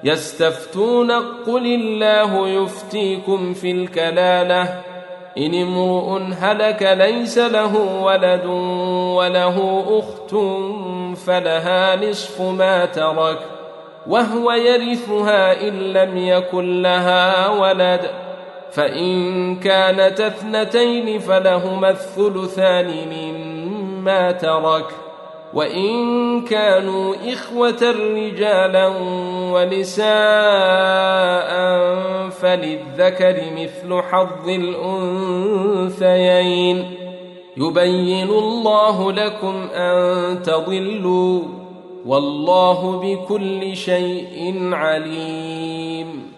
يستفتون قل الله يفتيكم في الكلالة إن امرؤ هلك ليس له ولد وله أخت فلها نصف ما ترك وهو يرثها إن لم يكن لها ولد فإن كانت اثنتين فلهما الثلثان مما ترك وإن كانوا إخوة رجالا ونساء فللذكر مثل حظ الأنثيين يبين الله لكم أن تضلوا والله بكل شيء عليم.